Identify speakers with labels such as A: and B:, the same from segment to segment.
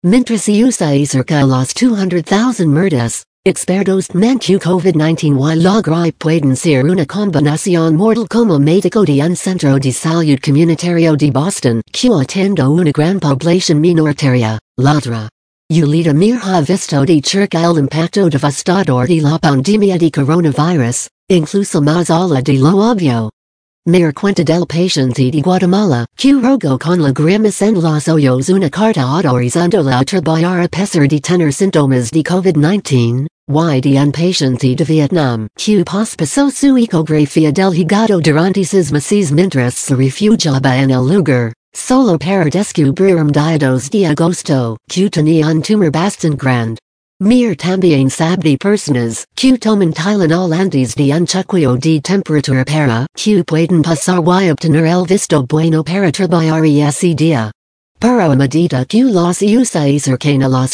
A: Mientras se usa acerca los 200,000 muertes, expertos mandan que COVID-19 y la gripe pueden ser una combinación mortal como médico de un centro de salud comunitario de Boston, que atiende una gran población minoritaria, ladra. Ulita mir ha visto de cerca el impacto devastador de la pandemia de coronavirus, incluso más allá de lo obvio. Mir cuenta del paciente de Guatemala, que rogó con lágrimas en los ojos una carta autorizándola a trabajar a pesar de tener síntomas de COVID-19, y de un paciente de Vietnam, que pasó su ecografía del hígado durante 6 meses mientras se refugiaba en el lugar, solo para descubrir un día 2 de agosto, que tenía un tumor bastante grande. Mir también sabe de personas que toman Tylenol antes de un chequeo de temperatura para que pueden pasar y obtener el visto bueno para trabajar ese día. Pero a medida que los usa acercan a los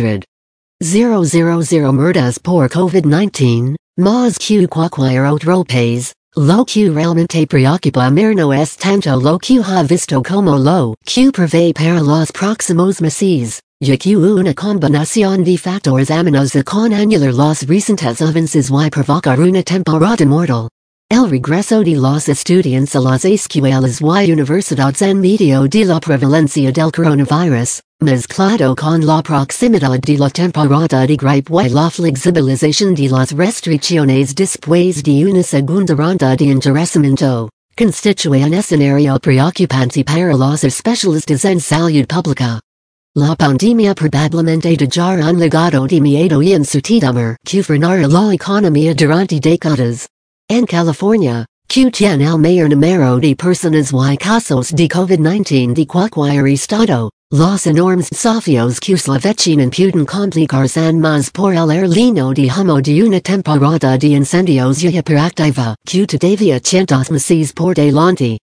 A: 200,000 muertes por COVID-19, más que cualquier otro país, lo que realmente preocupa a Mir no es tanto lo que ha visto como lo que prevé para los próximos meses. Ya que una combinación de factores amenaza con anular los recientes avances y provocar una temporada mortal. El regreso de los estudiantes a las escuelas y universidades en medio de la prevalencia del coronavirus, mezclado con la proximidad de la temporada de gripe y la flexibilización de las restricciones después de una segunda ronda de endurecimiento, constituye un escenario preocupante para los especialistas en salud pública. La pandemia probablemente dejará un legado de miedo y incertidumbre que frenará la economía durante décadas. En California, que tiene el mayor número de personas y casos de COVID-19 de cualquier estado, los enormes desafíos que se avecinan pueden complicarse aún más por el aerlino de humo de una temporada de incendios ya hiperactiva que todavía 100 meses por delante.